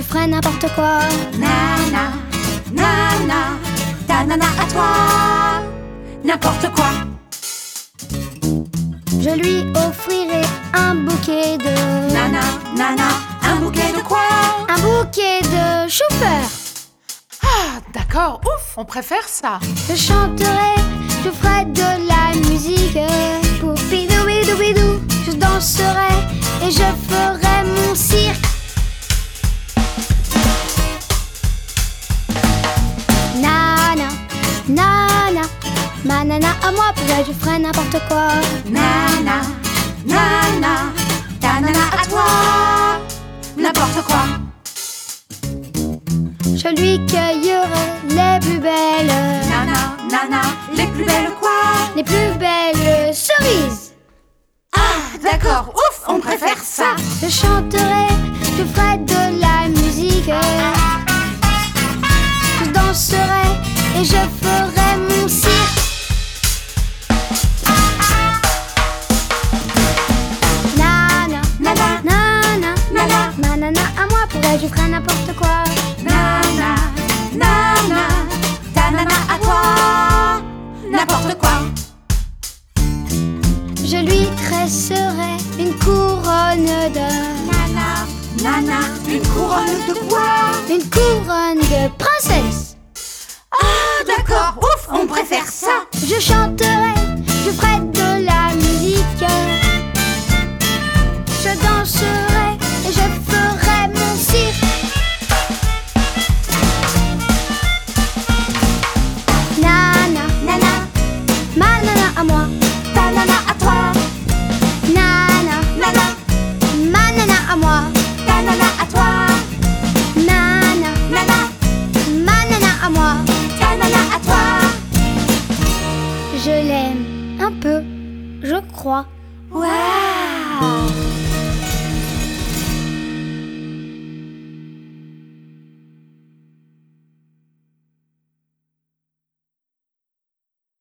ferai n'importe quoi. Nana, nana, ta nana à toi, n'importe quoi. Je lui offrirai un bouquet de... Nana, nana, un bouquet de quoi? Un bouquet de chou-fleur. Ah, d'accord, ouf, on préfère ça. Je chanterai, je ferai de la musique. Poupidou bidou bidou. Je danserai et je ferai mon cirque. Nana, nana, ma nana à moi, pour elle je ferai n'importe quoi. Nana, nana, ta nana à toi, n'importe quoi. Je lui cueillerai les plus belles. Nana, nana, les plus belles quoi? Les plus belles cerises. Ah, d'accord, ouf, on préfère ça. Je chanterai, je ferai de la musique. Je danserai et je ferai mon cirque. Nana, Nana, nana, nana, ma nana à moi, pour elle je ferai n'importe quoi. nana, nana, ta nana à toi, n'importe quoi. Je lui tresserai une couronne de... Nana, nana, une couronne de quoi? Une couronne de princesse. Ah, d'accord, ouf, on préfère ça. Je chanterai, je ferai de la musique. Je danserai et je ferai mon cirque. Nana, Nana, ma nana à moi. ta nana à toi, Nana, nana, ma nana à moi. ta nana à toi, Nana, nana, ma nana à moi. ta nana à toi. Je l'aime un peu, je crois. Waouh!